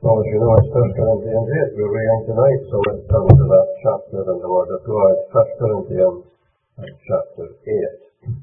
Well, as you know, it's 1 Corinthians 8 we're reading tonight, so let's turn to that chapter in the Word of God. 1 Corinthians chapter 8.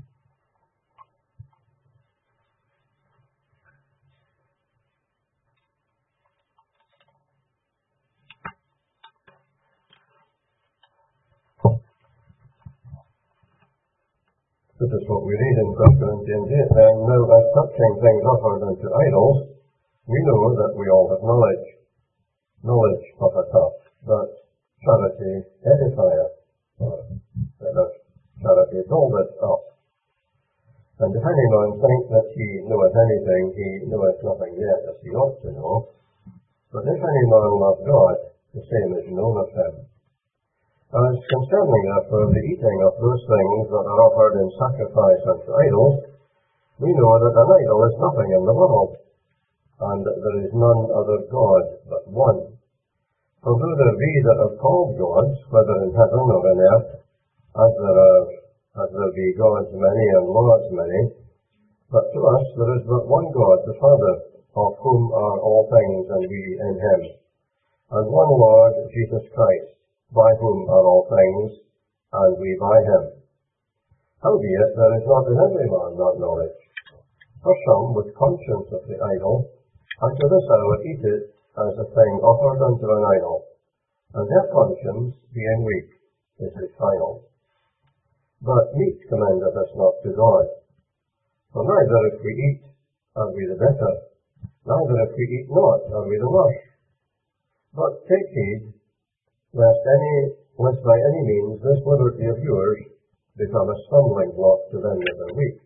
This is what we read in 1 Corinthians 8 then. Now, as touching things offered unto idols, we know that we all have knowledge. Knowledge puffeth up, but charity edifieth, or rather, charity buildeth up. And if any man think that he knoweth anything, he knoweth nothing yet as he ought to know. But if any man love God, the same is known of him. As concerning therefore the eating of those things that are offered in sacrifice unto idols, we know that an idol is nothing in the world, and that there is none other God but one. For though there be that are called gods, whether in heaven or in earth, as there be gods many and lords many, but to us there is but one God, the Father, of whom are all things, and we in him, and one Lord, Jesus Christ, by whom are all things, and we by him. Howbeit there is not in every man that knowledge. For some, with conscience of the idol, and to this hour eat it as a thing offered unto an idol, and their conscience, being weak, is defiled. But meat commendeth us not to God. For neither if we eat are we the better, neither if we eat not are we the worse. But take heed, lest by any means this liberty of yours become a stumbling block to them that are weak.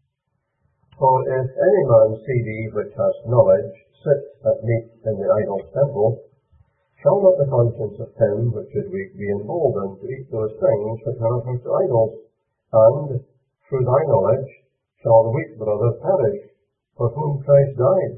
For if any man see thee which has knowledge sit at meat in the idol's temple, shall not the conscience of him which is weak be emboldened to eat those things which are offered to idols? And through thy knowledge shall the weak brother perish, for whom Christ died.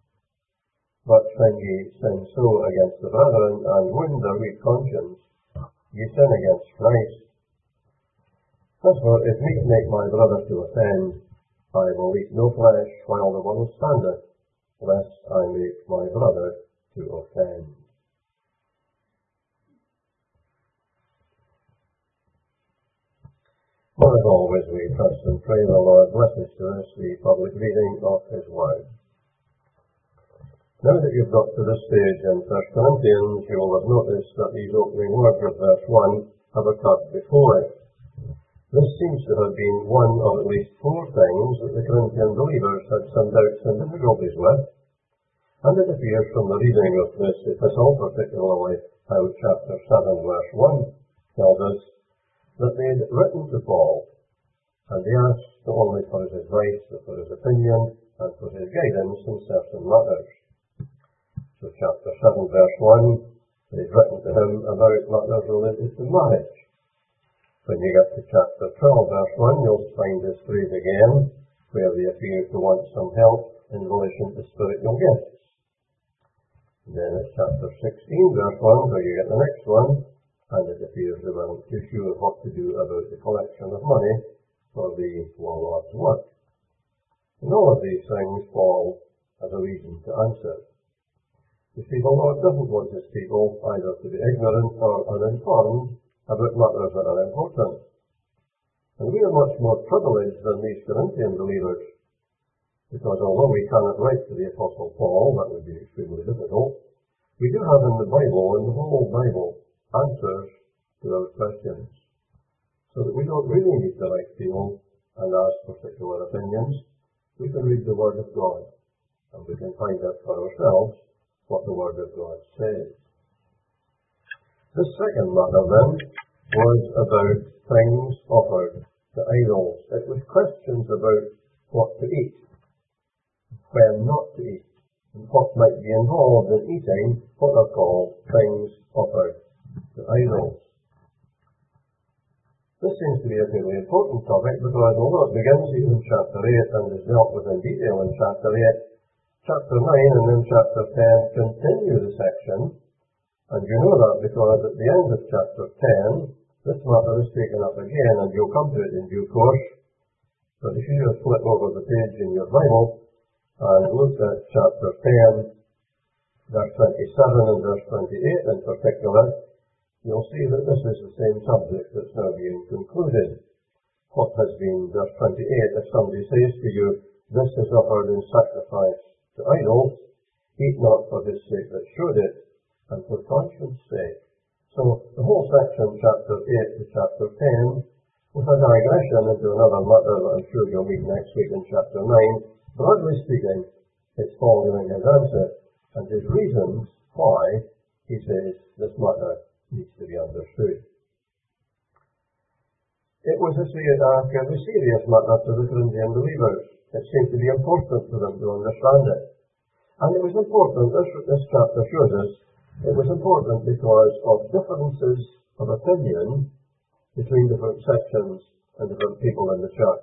But when ye sin so against the brethren, and wound their weak conscience, ye sin against Christ. Therefore, if meat make my brother to offend, I will eat no flesh while the world standeth, lest I make my brother to offend. Well, as always, we trust and pray the Lord blesses to us the public reading of his word. Now that you've got to this stage in 1 Corinthians, you will have noticed that these opening words of verse 1 have occurred before it. This seems to have been one of at least four things that the Corinthian believers had some doubts and difficulties with, and it appears from the reading of this epistle, particularly how chapter 7 verse 1 tells us that they had written to Paul, and they asked not only for his advice, but for his opinion, and for his guidance in certain matters. So chapter 7 verse 1, they've written to him about matters related to marriage. When you get to chapter 12 verse 1, you'll find this phrase again, where they appear to want some help in relation to spiritual gifts. And then at chapter 16 verse 1, where you get the next one, and it appears they weren't too sure what to do about the collection of money for the warlord's work. And all of these things Paul has a reason to answer. You see, the Lord doesn't want his people either to be ignorant or uninformed about matters that are important. And we are much more privileged than these Corinthian believers, because although we cannot write to the Apostle Paul, that would be extremely difficult, we do have in the Bible, in the whole Bible, answers to our questions, so that we don't really need to write people and ask particular opinions. We can read the Word of God, and we can find out for ourselves what the Word of God says. The second matter then was about things offered to idols. It was questions about what to eat, when not to eat, and what might be involved in eating what are called things offered to idols. This seems to be a really important topic, because although it begins here in chapter 8 and is dealt with in detail in chapter 8, chapter 9 and then chapter 10 continue the section, and you know that because at the end of chapter 10, this matter is taken up again, and you'll come to it in due course. But if you just flip over the page in your Bible and look at chapter 10, verse 27 and verse 28 in particular, you'll see that this is the same subject that's now being concluded. What has been, verse 28, if somebody says to you, this is offered in sacrifice to idols, eat not for his sake that showed it, and for conscience sake. So the whole section, chapter 8 to chapter 10, with a digression into another matter that I'm sure you'll meet next week in chapter 9, broadly speaking, it's Paul giving his answer and his reasons why he says this matter needs to be understood. It was a fairly serious matter to the Corinthian believers. It seemed to be important for them to understand it. And it was important, this chapter shows us, it was important because of differences of opinion between different sections and different people in the church.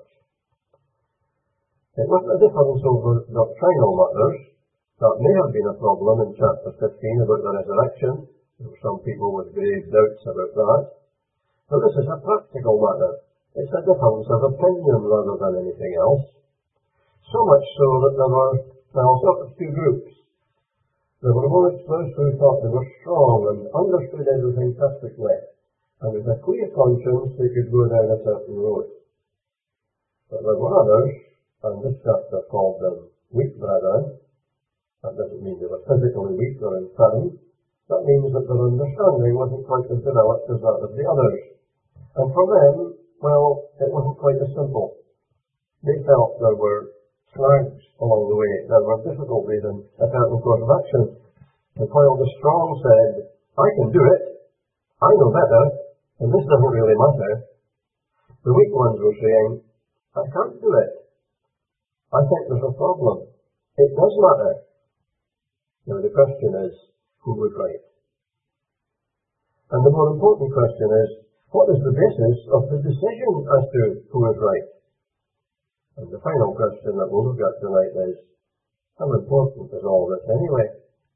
It wasn't a difference over doctrinal matters. That may have been a problem in chapter 15 about the resurrection. There were some people with grave doubts about that. But this is a practical matter. It's a difference of opinion rather than anything else. So much so that there were sort of two groups. There were those who thought they were strong and understood everything perfectly, and with a clear conscience they could go down a certain road. But there were others, and this chapter called them weak brethren. That doesn't mean they were physically weak or infirm. That means that their understanding wasn't quite as developed as that of the others. And for them, well, it wasn't quite as simple. They felt there were snags along the way, there were difficulties in a certain course of action. And while the strong said, I can do it, I know better, and this doesn't really matter, the weak ones were saying, I can't do it. I think there's a problem. It does matter. Now the question is, who was right? And the more important question is, what is the basis of the decision as to who is right? And the final question that we'll look at tonight is, how important is all this anyway?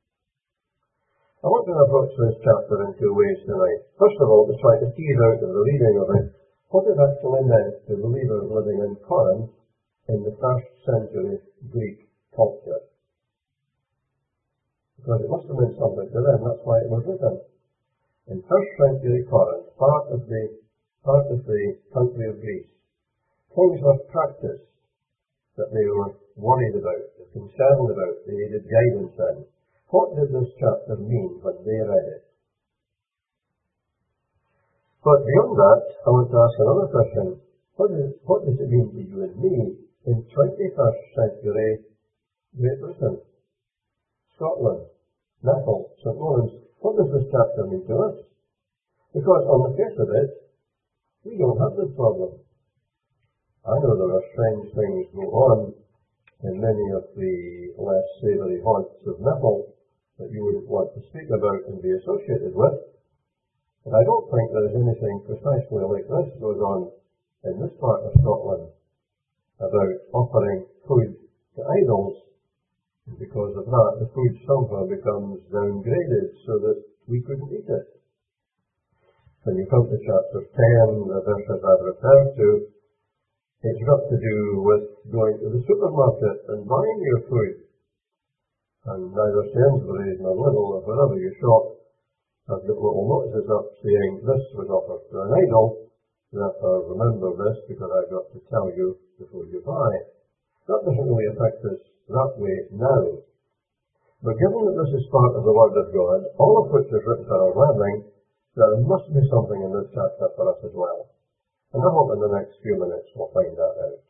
I want to approach this chapter in two ways tonight. First of all, to try to tease out of the reading of it what it actually meant to believers living in Corinth in the first century Greek culture. Because it must have meant something to them, that's why it was written. In first century Corinth, part of the country of Greece, things were practiced that they were worried about, concerned about, they needed guidance in. What did this chapter mean when they read it? But beyond that, I want to ask another question. What does it mean to you and me in 21st century Great Britain, Scotland, Naples, St. Lawrence? What does this chapter mean to us? Because on the face of it, we don't have this problem. I know there are strange things go on in many of the less savoury haunts of Naples that you wouldn't want to speak about and be associated with. But I don't think there is anything precisely like this goes on in this part of Scotland about offering food to idols. And because of that, the food somehow becomes downgraded so that we couldn't eat it. When you come to chapter 10, the verses I've referred to, it's got to do with going to the supermarket and buying your food. And neither Sainsbury's nor Lidl or wherever you shop have got little notices up saying this was offered to an idol, therefore remember this because I've got to tell you before you buy. That doesn't really affect us that way now. But given that this is part of the Word of God, all of which is written for our learning, there must be something in this chapter for us as well. And I hope in the next few minutes we'll find that out.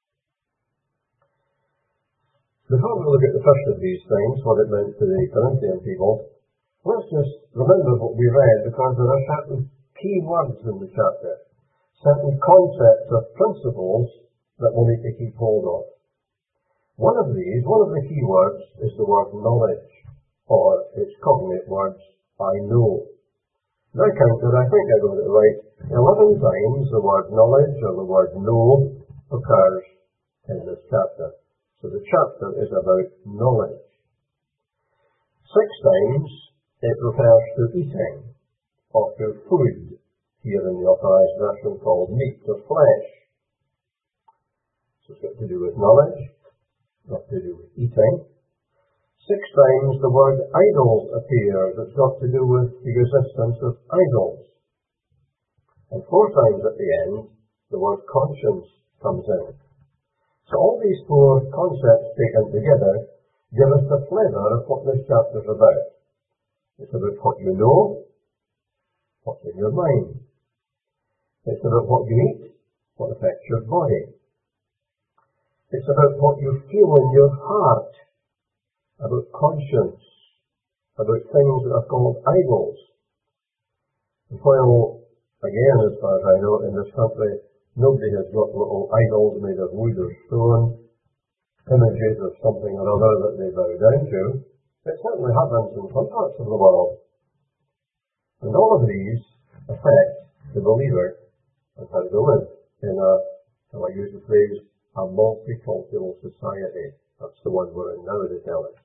Before we look at the first of these things, what it meant to the Corinthian people, let's just remember what we read, because there are certain key words in the chapter, certain concepts or principles that we need to keep hold of. One of the key words is the word knowledge, or its cognate words, I know. Now I counted, I think I got it right, 11 times the word knowledge or the word know occurs in this chapter. So the chapter is about knowledge. 6 times it refers to eating, or to food, here in the Authorized Version called meat or flesh. So it's got to do with knowledge, got to do with eating. 6 times the word idols appears. It's got to do with the resistance of idols. And 4 times at the end, the word conscience comes in. So all these 4 concepts taken together give us the flavour of what this chapter is about. It's about what you know, what's in your mind. It's about what you eat, what affects your body. It's about what you feel in your heart, about conscience, about things that are called idols. And while, again, as far as I know, in this country, nobody has got little idols made of wood or stone, images of something or other that they bow down to. It certainly happens in some parts of the world. And all of these affect the believer and how they live in a, so I use the phrase, a multicultural society. That's the one we're in now, they tell us.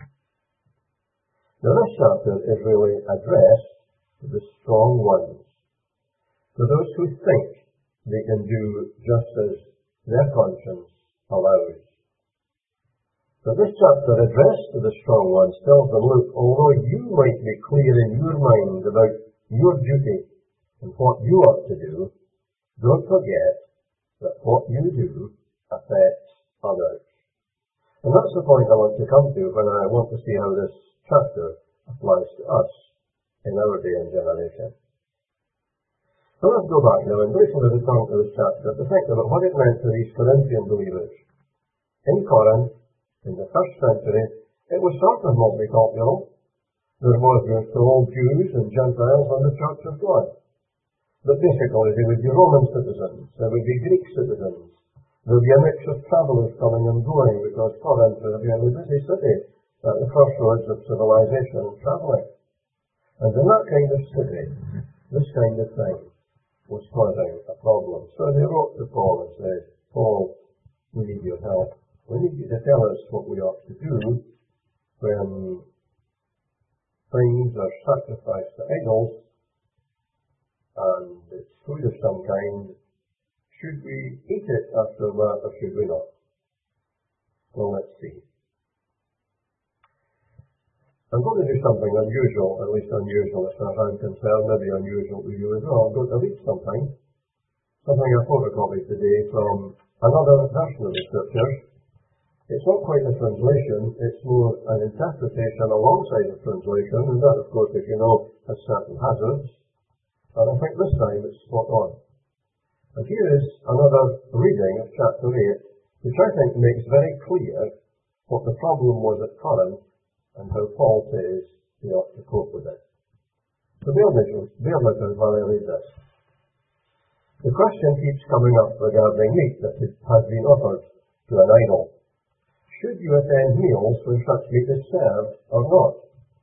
Now this chapter is really addressed to the strong ones, to those who think they can do just as their conscience allows. So this chapter addressed to the strong ones tells them, look, although you might be clear in your mind about your duty and what you ought to do, don't forget that what you do affects others. And that's the point I want to come to when I want to see how this chapter applies to us in our day and generation. So let's go back now and briefly return to this chapter to think about what it meant to these Corinthian believers. In Corinth, in the first century, it was sort of multicultural. There was, we're told, Jews and Gentiles and the Church of God. But basically, they would be Roman citizens, there would be Greek citizens, there would be a mix of travellers coming and going, because Corinth was a really busy city at the crossroads of civilization and travelling. And in that kind of city, this kind of thing was causing a problem. So they wrote to Paul and said, Paul, we need your help. We need you to tell us what we ought to do when things are sacrificed to idols and it's food of some kind. Should we eat it after that or should we not? Well, let's see. I'm going to do something unusual, at least unusual as far as I'm concerned, maybe unusual to you as well. I'm going to read something I photocopied today from another version of the Scriptures. It's not quite a translation, it's more an interpretation alongside the translation, and that, of course, as you know, has certain hazards. But I think this time it's spot on. And here is another reading of chapter 8, which I think makes very clear what the problem was at Corinth and how Paul says we ought to cope with it. So bear with us while I read this. The question keeps coming up regarding meat that has been offered to an idol. Should you attend meals when such meat is served or not?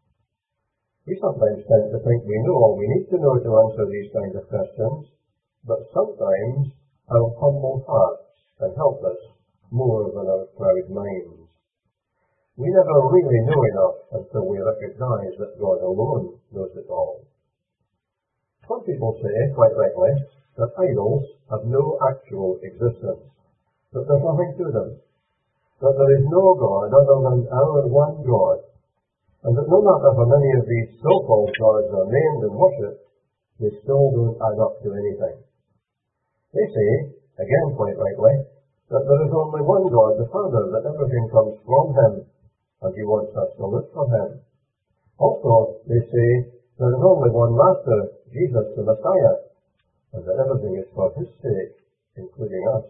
We sometimes tend to think we know all we need to know to answer these kinds of questions, but sometimes our humble hearts can help us more than our proud minds. We never really know enough until we recognize that God alone knows it all. Some people say, quite rightly, that idols have no actual existence, that there's nothing to them, that there is no God other than our one God, and that no matter how many of these so-called gods are named and worshipped, they still don't add up to anything. They say, again quite rightly, that there is only one God, the Father, that everything comes from Him, and He wants us to live for Him. Also, they say, there is only one Master, Jesus the Messiah, and that everything is for His sake, including us.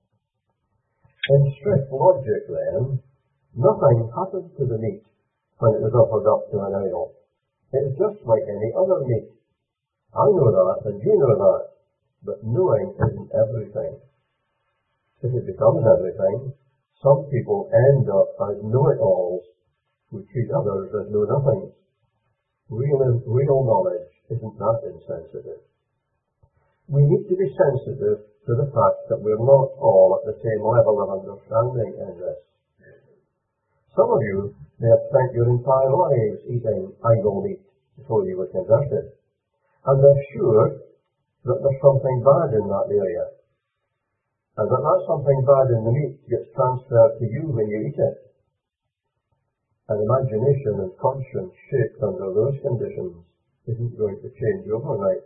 In strict logic, then, nothing happened to the meat when it was offered up to an idol. It's just like any other meat. I know that, and you know that, but knowing isn't everything. If it becomes everything, some people end up as know-it-alls who treat others as know-nothings. Real knowledge isn't that insensitive. We need to be sensitive to the fact that we're not all at the same level of understanding in this. Some of you may have spent your entire lives eating idol meat before you were converted, and they're sure that there's something bad in that area, and that something bad in the meat gets transferred to you when you eat it. An imagination and conscience shaped under those conditions isn't going to change overnight.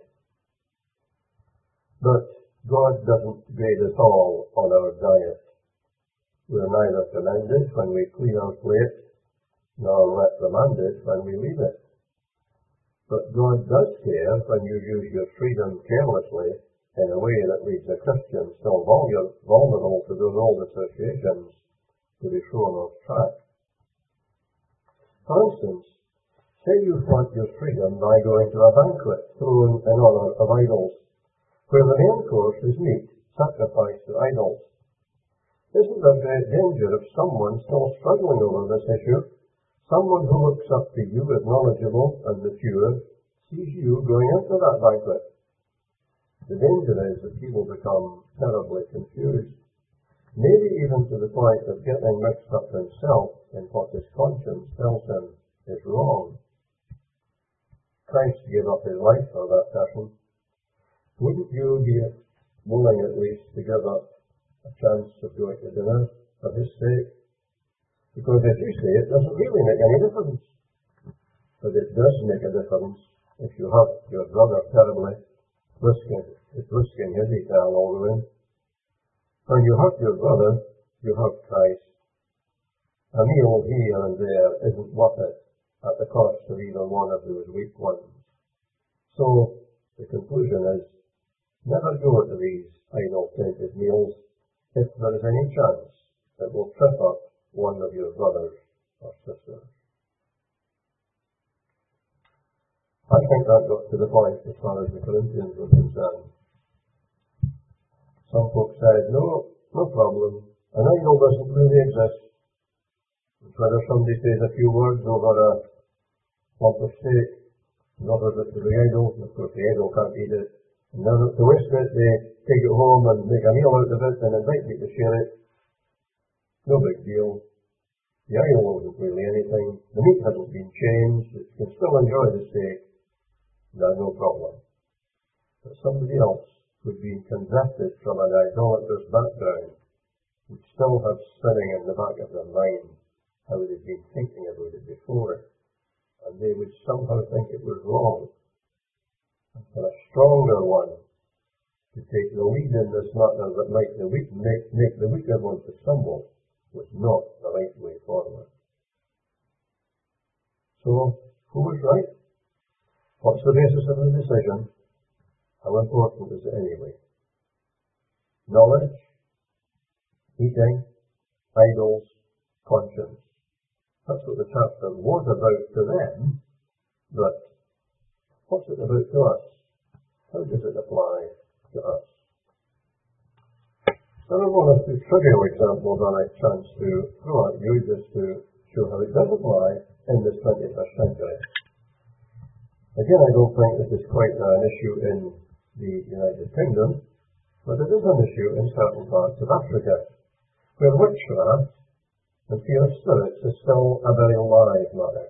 But God doesn't grade us all on our diet. We're neither commended when we clean our plate, nor reprimanded when we leave it. But God does care when you use your freedom carelessly in a way that leaves a Christian still vulnerable to those old associations to be thrown off track. For instance, say you flaunt your freedom by going to a banquet thrown in honour of idols, where the main course is meat sacrificed to idols. Isn't there great danger of someone still struggling over this issue? Someone who looks up to you as knowledgeable and mature sees you going into that banquet. The danger is that he will become terribly confused, maybe even to the point of getting mixed up himself in what his conscience tells him is wrong. Christ gave up his life for that person. Wouldn't you be willing at least to give up a chance of going to dinner for his sake? Because as you say, it doesn't really make any difference. But it does make a difference if you hurt your brother terribly, risking his eternal ruin. When you hurt your brother, you hurt Christ. A meal here and there isn't worth it at the cost of even one of those weak ones. So, the conclusion is, never go to these idol-tainted meals if there is any chance that will trip up one of your brothers or sisters. I think that got to the point as far as the Corinthians were concerned. Some folks said, no problem, an idol doesn't really exist. Whether somebody says a few words over a lump of steak and offers it to the idol, of course the idol can't eat it. And then to wish that they take it home and make a meal out of it and invite me to share it. No big deal. The idol wasn't really anything. The meat hasn't been changed. It can still enjoy the steak. No problem. But somebody else who'd been converted from an idolatrous background would still have spinning in the back of their mind how they'd been thinking about it before. And they would somehow think it was wrong. And for a stronger one to take the lead in this matter that might make the weaker one to stumble was not the right way forward. So, who was right? What's the basis of the decision? How important is it anyway? Knowledge, eating, idols, conscience. That's what the chapter was about to them, but what's it about to us? How does it apply to us? There are one or two trivial examples I might chance to throw at you just to show how it does apply in this 21st century. Again, I don't think this is quite an issue in the United Kingdom, but it is an issue in certain parts of Africa, where witchcraft and fear of spirits is still a very live matter.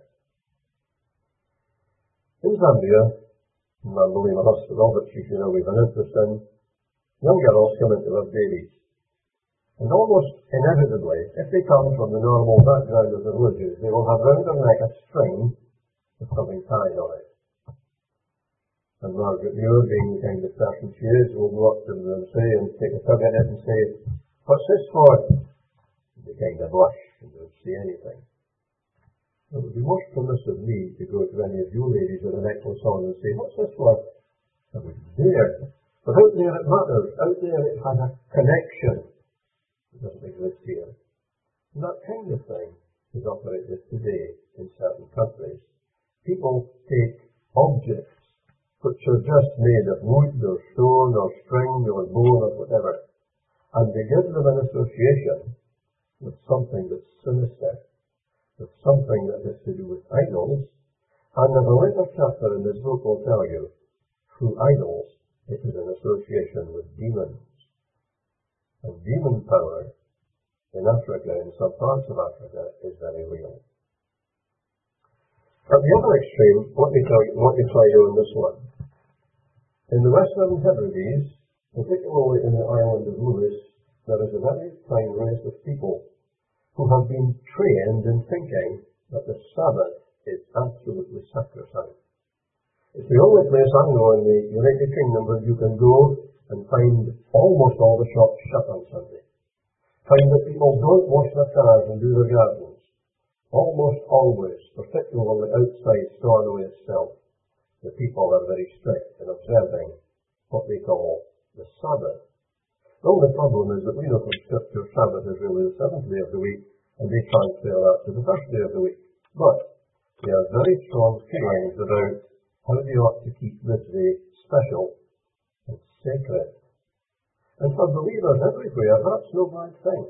In Zambia, in Mambalima Hospital, which you should know we've an interest in, young girls come into their babies. And almost inevitably, if they come from the normal background of the villages, they will have round their neck a string with something tied on it. And Margaret Muir, being the kind of person she is, will go up to them and say, and take a tug at it and say, "What's this for?" And they kind of blush and don't say anything. It would be most remiss of me to go to any of you ladies with a necklace on and say, "What's this for?" I wouldn't dare. But out there it matters. Out there it has a connection. It doesn't exist here. And that kind of thing is operated today in certain countries. People take objects which are just made of wood or stone or string or bone or whatever, and they give them an association with something that's sinister, with something that has to do with idols, and in the later chapter in this book will tell you, through idols, it is an association with demons. And demon power in Africa, in some parts of Africa, is very real. At the other extreme, let me try you on this one. In the Western Hebrides, particularly in the island of Lewis, there is a very fine race of people who have been trained in thinking that the Sabbath is absolutely sacrosanct. It's the only place I know in the United Kingdom where you can go and find almost all the shops shut on Sunday. Find that people don't wash their cars and do their gardens. Almost always, particularly outside Stornoway itself, the people are very strict in observing what they call the Sabbath. The only problem is that we know from Scripture Sabbath is really the seventh day of the week, and they transfer that to the first day of the week. But they have very strong feelings about how they ought to keep this day special and sacred. And for believers everywhere, that's no bad thing.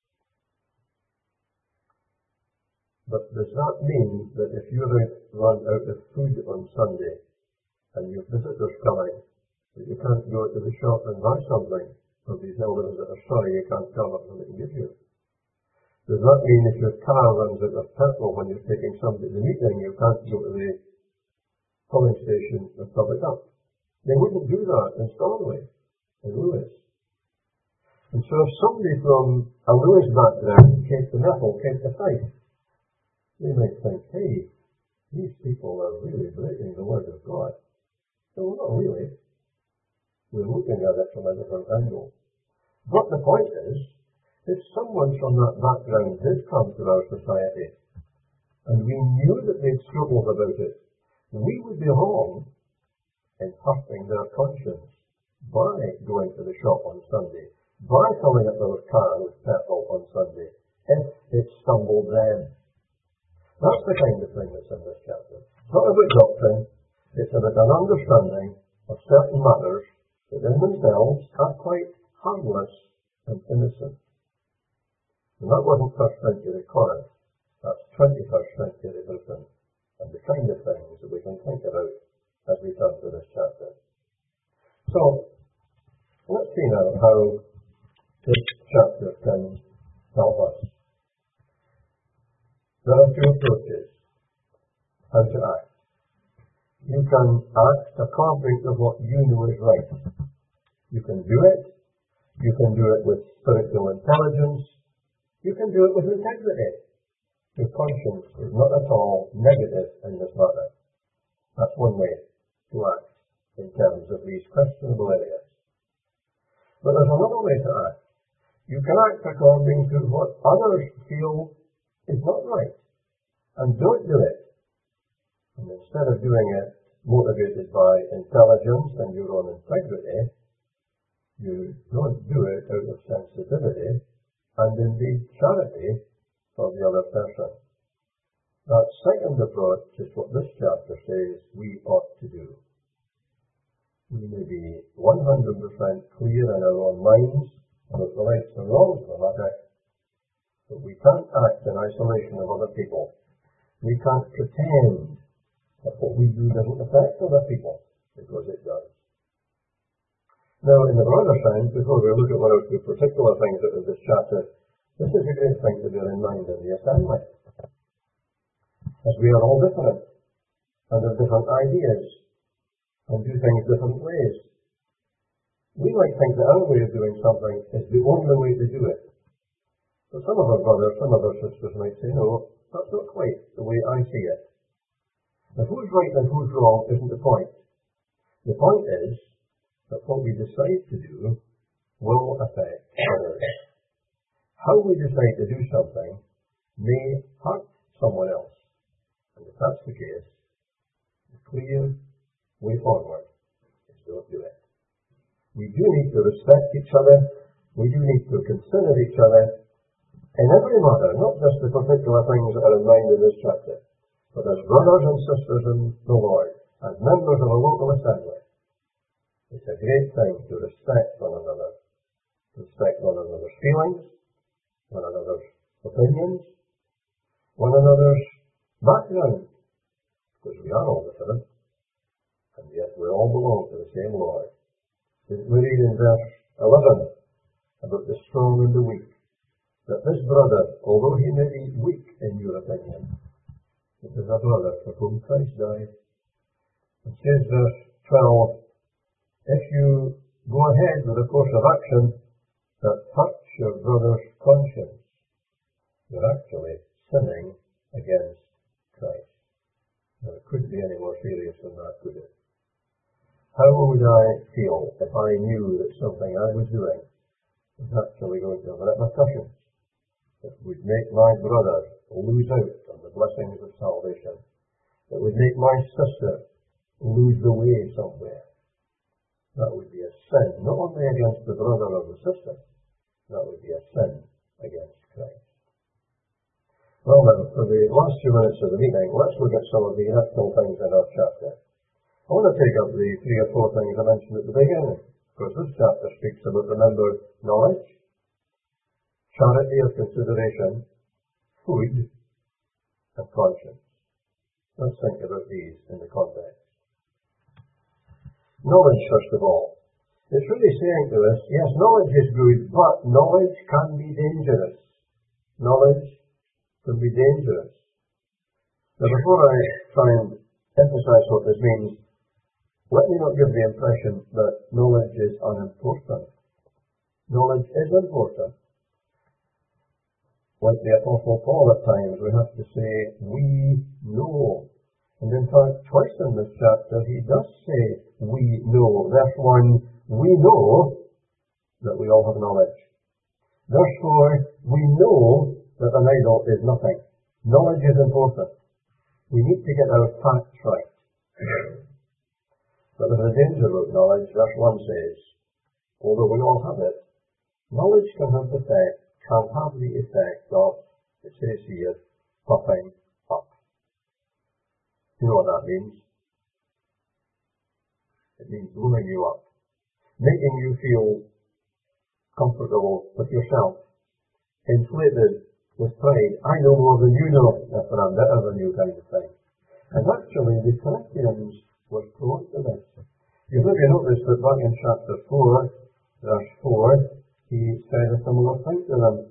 But does that mean that if you run out of food on Sunday and your visitors coming, that you can't go to the shop and buy something for these elders that are sorry you can't come up and they can give you? Does that mean if your car runs out of petrol when you're taking somebody to the meeting, you can't go to the filling station and fill it up? They wouldn't do that in Stornoway, in Lewis. And so if somebody from a Lewis background came to Methil, came to Fife, they might think, hey, these people are really breaking the word of God. No, not really. We're looking at it from a different angle. But the point is, if someone from that background did come to our society, and we knew that they'd struggled about it, we would be wrong in hurting their conscience by going to the shop on Sunday, by filling up their car with petrol on Sunday, if it stumbled them. That's the kind of thing that's in this chapter. It's not about doctrine, it's about an understanding of certain matters that in themselves are quite harmless and innocent. And that wasn't first century Corinth, that's 21st century Britain, and the kind of things that we can think about as we turn to this chapter. So, let's see now how this chapter can help us. There are two approaches how to act. You can act according to what you know is right. You can do it. You can do it with spiritual intelligence. You can do it with integrity. Your conscience is not at all negative in this matter. That's one way to act in terms of these questionable areas. But there's another way to act. You can act according to what others feel is not right, and don't do it. And instead of doing it motivated by intelligence and your own integrity, you don't do it out of sensitivity and indeed charity for the other person. That second approach is what this chapter says we ought to do. We may be 100% clear in our own minds about the rights and wrongs of the matter, but we can't act in isolation of other people. We can't pretend that what we do doesn't affect other people, because it does. Now, in the broader sense, before we look at one or two particular things out of this chapter, this is a great thing to bear in mind in the assembly. As we are all different, and have different ideas, and do things different ways. We might think that our way of doing something is the only way to do it. But some of our brothers, some of our sisters might say, no, that's not quite the way I see it. Now, who's right and who's wrong isn't the point. The point is that what we decide to do will affect others. How we decide to do something may hurt someone else. And if that's the case, the clear way forward is don't do it. We do need to respect each other. We do need to consider each other in every matter, not just the particular things that are in mind in this chapter, but as brothers and sisters in the Lord, as members of a local assembly. It's a great thing to respect one another, to respect one another's feelings, one another's opinions, one another's background, because we are all different, and yet we all belong to the same Lord. Didn't we read in verse 11 about the strong and the weak, that this brother, although he may be weak in your opinion, it is a brother for whom Christ died. It says verse 12, if you go ahead with a course of action that hurts your brother's conscience, you're actually sinning against Christ. Now, it couldn't be any more serious than that, could it? How would I feel if I knew that something I was doing was actually going to have repercussions that would make my brother lose out on the blessings of salvation, that would make my sister lose the way somewhere? That would be a sin, not only against the brother or the sister, that would be a sin against Christ. Well then, for the last few minutes of the meeting, let's look at some of the actual things in our chapter. I want to take up the 3 or 4 things I mentioned at the beginning, because this chapter speaks about, remember, knowledge, charity or consideration, food, and conscience. Let's think about these in the context. Knowledge, first of all. It's really saying to us, yes, knowledge is good, but knowledge can be dangerous. Knowledge can be dangerous. Now, before I try and emphasize what this means, let me not give the impression that knowledge is unimportant. Knowledge is important. Like the Apostle Paul at times, we have to say, we know. And in fact, twice in this chapter, he does say, we know. Verse 1, we know that we all have knowledge. Verse 4, we know that an idol is nothing. Knowledge is important. We need to get our facts right. But there's a danger about knowledge. Verse 1 says, although we all have it, knowledge can have the effect of, it says here, puffing up. You know what that means? It means blowing you up, making you feel comfortable with yourself, inflated with pride. I know more than you know, therefore I'm better than you, kind of thing. And actually, the Corinthians were prone to this. You maybe noticed that back in chapter 4, verse 4, he said a similar thing to them.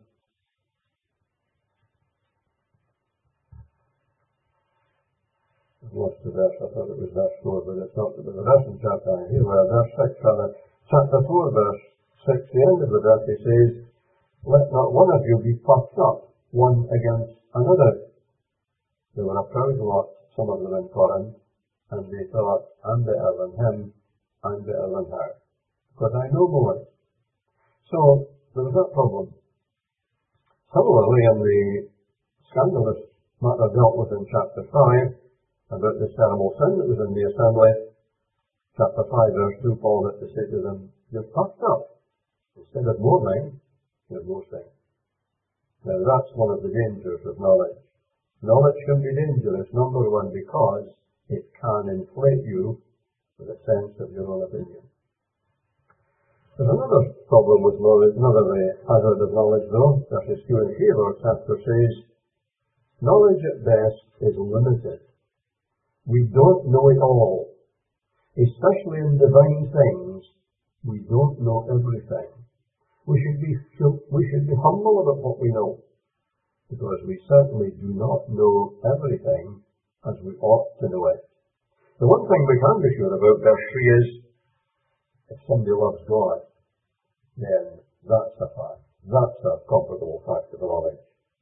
Lost the verse, I thought it was verse 4, but it's not. But the verse in chapter, here we are, verse 6 rather. Chapter 4, verse 6, the end of the verse, he says, let not one of you be puffed up, one against another. They were a proud lot, some of them in Corinth, and they thought, I'm better than him, I'm better than her, because I know more. So, there was that problem. Similarly, in the scandalous matter dealt with in chapter 5, about this terrible sin that was in the assembly, chapter 5, verse 2, Paul had to say to them, you're puffed up. Instead of mourning, you're boasting. Now that's one of the dangers of knowledge. Knowledge can be dangerous, number one, because it can inflate you with a sense of your own opinion. There's another problem with knowledge, another hazard of knowledge though, verses 2 and 3 of our chapter says, knowledge at best is limited. We don't know it all. Especially in divine things, we don't know everything. We should be humble about what we know, because we certainly do not know everything as we ought to know it. The one thing we can be sure about, verse 3 is, if somebody loves God, then that's a fact. That's a comfortable fact of knowledge.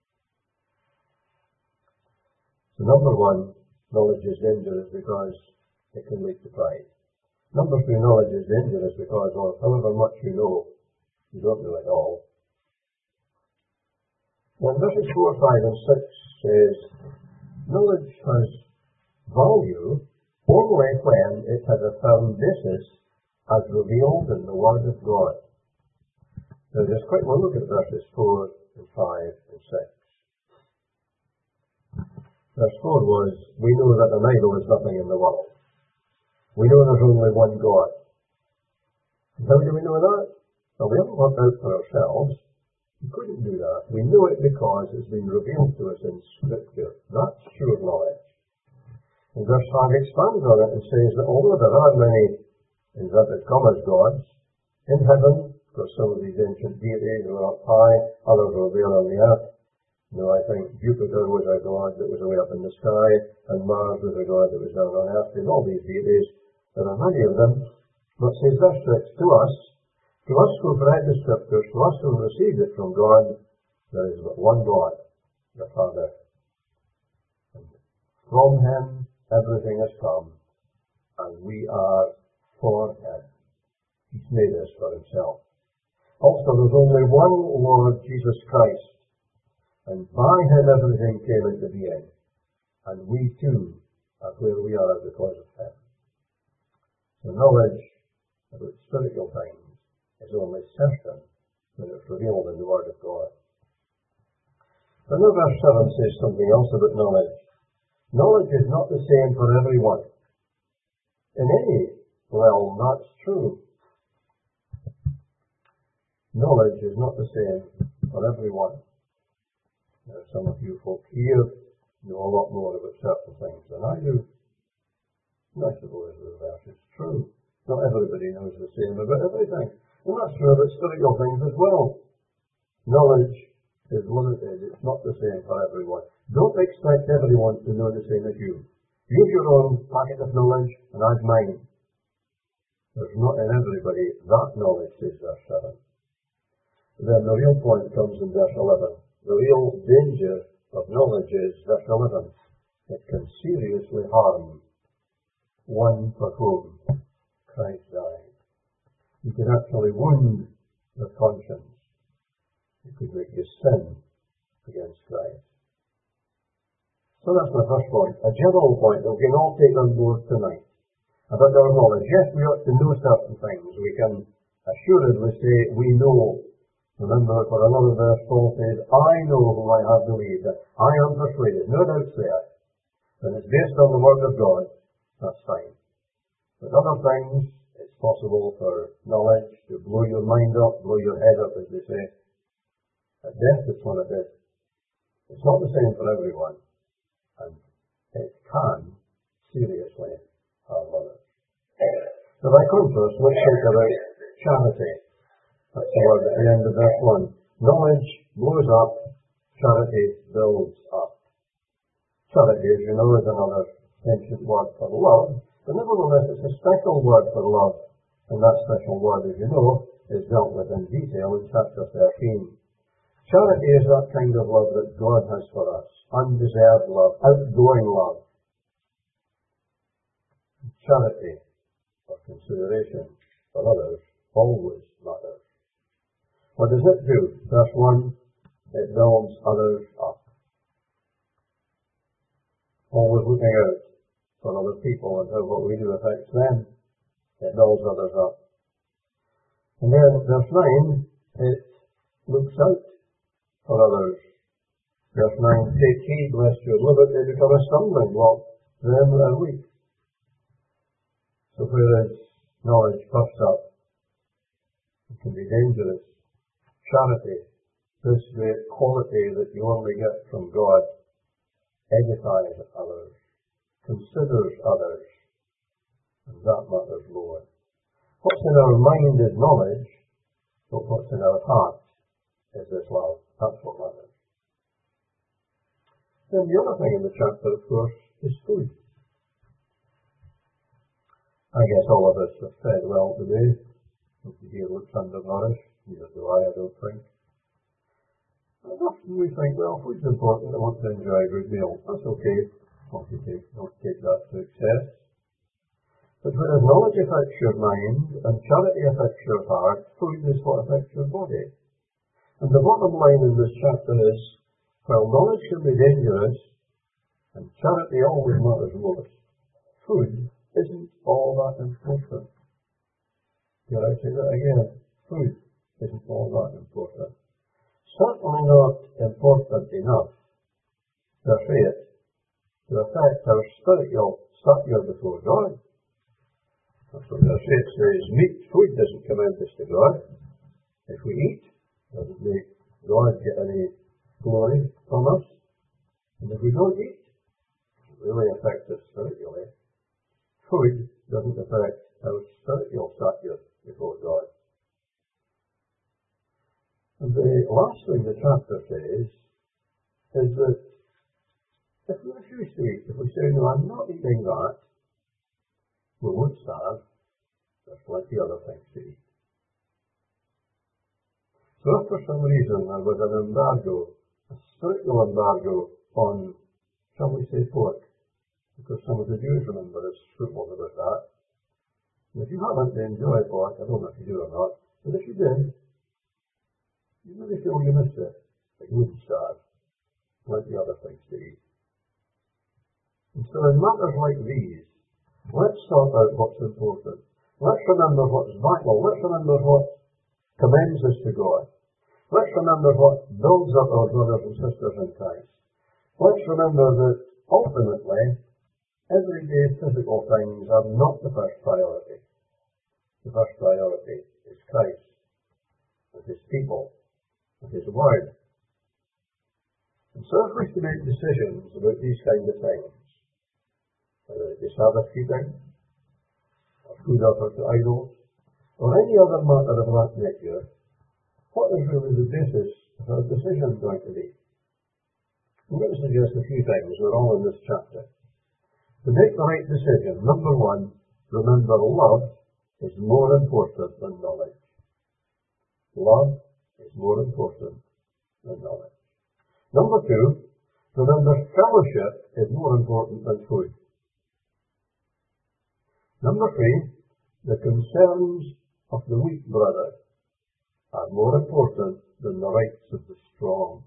So number one, knowledge is dangerous because it can lead to pride. Number 2, knowledge is dangerous because however much you know, you don't know it all. When verses 4, 5 and 6 says, knowledge has value only when it has a firm basis as revealed in the Word of God. Now just quickly look at verses 4 and 5 and 6. Verse 4 was, we know that an idol is nothing in the world. We know there's only one God. And how do we know that? Well, we haven't worked out for ourselves. We couldn't do that. We know it because it's been revealed to us in Scripture. That's sure knowledge. And verse 5 expands on it and says that although there are many inverted commas gods in heaven, because some of these ancient deities were up high, others were there on the earth. I think Jupiter was a god that was away up in the sky, and Mars was a god that was down on earth. There's all these deities. There are many of them. But says verse 6, to us who've read the Scriptures, to us who've received it from God, there is but one God, the Father. From him everything has come, and we are for him. He's made us for himself. Also, there's only one Lord, Jesus Christ, and by him everything came into being, and we too are where we are because of him. The knowledge about spiritual things is only certain when it's revealed in the Word of God. But now verse 7 says something else about knowledge. Knowledge is not the same for everyone. In any realm, that's true. Knowledge is not the same for everyone. Now, some of you folk here know a lot more about certain things than I do. And I suppose the reverse is true. Not everybody knows the same about everything. And that's true about spiritual things as well. Knowledge is limited. It's not the same for everyone. Don't expect everyone to know the same as you. Use your own packet of knowledge, and I've mine. There's not in everybody that knowledge, says verse 7. Then the real point comes in verse 11. The real danger of knowledge is, verse 11, it can seriously harm one for whom Christ died. You can actually wound the conscience. It could make you sin against Christ. So that's my first point, a general point that we can all take on board tonight about our knowledge. Yes, we ought to know certain things. We can assuredly say we know. Remember, for another verse, Paul says, I know whom I have believed, I am persuaded, no doubts there. When it's based on the Word of God, that's fine. But other things, it's possible for knowledge to blow your mind up, blow your head up, as they say. At best, it's one of it. It's not the same for everyone, and it can seriously harm others. So by contrast, let's think about charity. That's the word at the end of verse 1. Knowledge blows up, charity builds up. Charity, as you know, is another ancient word for love, but nevertheless it's a special word for love, and that special word, as you know, is dealt with in detail in chapter 13. Charity is that kind of love that God has for us, undeserved love, outgoing love. Charity, or consideration for others, always matters. What does it do? Verse 1, it builds others up. Always looking out for other people and how what we do affects them. It builds others up. And then verse 9, it looks out for others. Verse 9, take heed lest your liberty become a stumbling block to them that are weak. So whereas knowledge puffs up, it can be dangerous. Charity, this great quality that you only get from God, edifies others, considers others, and that matters more. What's in our mind is knowledge, but what's in our heart is this love. That's what matters. Then the other thing in the chapter, of course, is food. I guess all of us have fed well today. Nobody here looks undernourished. Neither do I don't think. And often we think, well, food's important, I want to enjoy a good meal. That's okay. Don't take that to excess. But whereas knowledge affects your mind and charity affects your heart, food is what affects your body. And the bottom line in this chapter is, while knowledge can be dangerous, and charity always matters most, food isn't all that important. Did I say that again? Food isn't all that important. Certainly not important enough to affect our spiritual stature before God. That's what verse 8 says. Meat, food doesn't commend us to God. If we eat, it doesn't make God get any glory from us. And if we don't eat, it doesn't really affect us spiritually. Food doesn't affect our spiritual stature before God. And the last thing the chapter says is that if we refuse to eat, if we say, no, I'm not eating that, we won't starve. There's plenty other things to eat. So if for some reason there was an embargo, a spiritual embargo on, shall we say, pork, because some of the Jews, remember, is football about that. And if you haven't, then enjoy it, I don't know if you do or not, but if you did, you maybe feel you missed it, but you wouldn't starve, like the other things to eat. And so in matters like these, let's sort out what's important. Let's remember what's vital. Let's remember what commends us to God. Let's remember what builds up our brothers and sisters in Christ. Let's remember that ultimately, everyday physical things are not the first priority. The first priority is Christ, and His people, and His Word. And so if we're to make decisions about these kind of things, whether it be Sabbath keeping, or food offered to idols, or any other matter of that nature, what is really the basis of our decision going to be? I'm going to suggest a few things. We're all in this chapter. To make the right decision, number one, remember love is more important than knowledge. Love is more important than knowledge. Number two, remember fellowship is more important than food. Number three, the concerns of the weak brother are more important than the rights of the strong.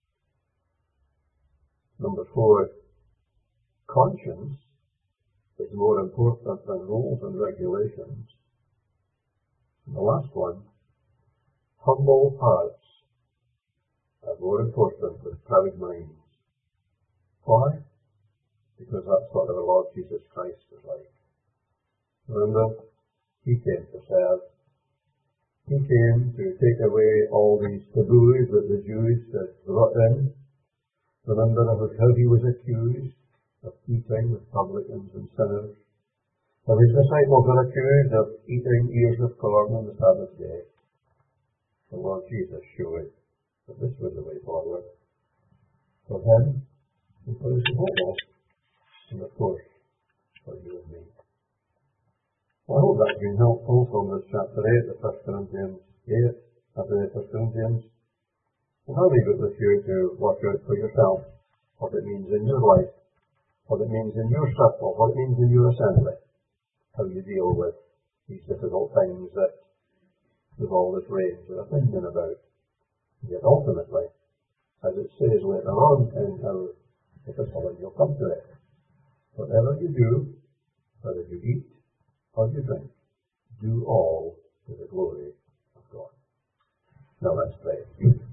Number four, conscience is more important than rules and regulations. And the last one, humble hearts are more important than proud minds. Why? Because that's what our Lord Jesus Christ was like. Remember, He came to serve. He came to take away all these taboos that the Jews had brought in. Remember how He was accused of eating with publicans and sinners. How His disciples were accused of eating ears of corn on the Sabbath day. The Lord Jesus showed that this was the way forward for Him and for His disciples, and of course for you and me. Well, I hope that's been helpful from this chapter 8 of 1 Corinthians 8, after 1 Corinthians. And I'll leave it with you to work out for yourself what it means in your life, what it means in your circle, what it means in your assembly, how you deal with these difficult things that we've always raised our opinion about. Yet ultimately, as it says later on in our epistle, and you'll come to it, whatever you do, whether you eat or you drink, do all to the glory of God. Now let's pray.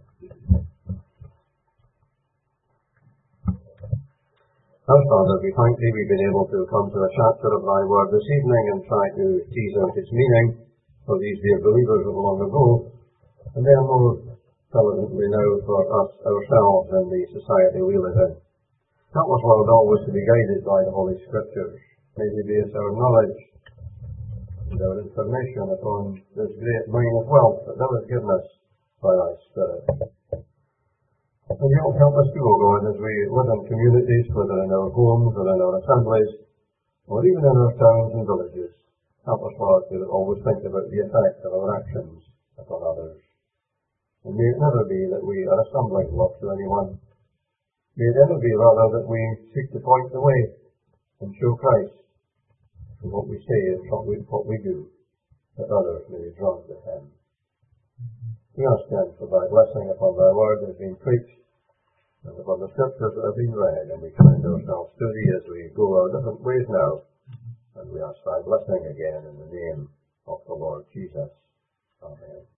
Our Father, we thank Thee we've been able to come to a chapter of Thy Word this evening and try to tease out its meaning for these dear believers of long ago, and then more relevantly now for us ourselves and the society we live in. Help us, Lord, always to be guided by the Holy Scriptures. May Thee be as our knowledge and our information upon this great mine of wealth that Thou hast given us by Thy Spirit. And You'll help us too, O God, as we live in communities, whether in our homes or in our assemblies, or even in our towns and villages. Help us, Lord, to always think about the effect of our actions upon others. And may it never be that we are a stumbling block to anyone. May it ever be, rather, that we seek to point the way and show Christ in what we say and what we do, that others may be drawn to Him. We ask then for Thy blessing upon Thy word that has been preached, and upon the Scriptures that have been read, and we commend ourselves to Thee as we go our different ways now, and we ask Thy blessing again in the name of the Lord Jesus. Amen.